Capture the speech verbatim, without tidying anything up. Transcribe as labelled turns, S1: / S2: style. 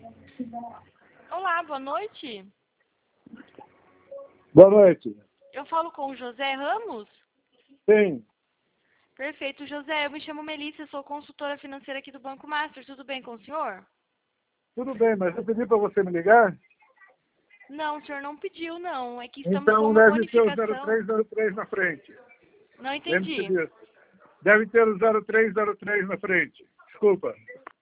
S1: Olá, boa noite.
S2: Boa noite.
S1: Eu falo com o José Ramos?
S2: Sim.
S1: Perfeito, José. Eu me chamo Melissa, sou consultora financeira aqui do Banco Master. Tudo bem com o senhor?
S2: Tudo bem, mas eu pedi para você me ligar?
S1: Não, o senhor não pediu, não. É que estamos com
S2: Então
S1: uma
S2: deve ter o zero
S1: bonificação.
S2: três zero três na frente.
S1: Não
S2: Lembre-se
S1: entendi.
S2: disso. Deve ter o zero três zero três na frente. Desculpa.